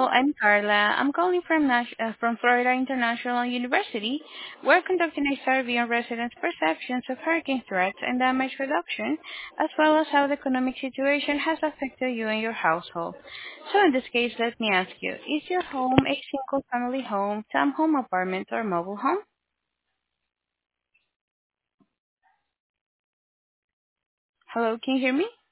I'm Carla. I'm calling from Florida International University. We're conducting a survey on residents' perceptions of hurricane threats and damage reduction, as well as how the economic situation has affected you and your household. So in this case, let me ask you, is your home a single-family home, townhome apartment, or mobile home? Hello, can you hear me?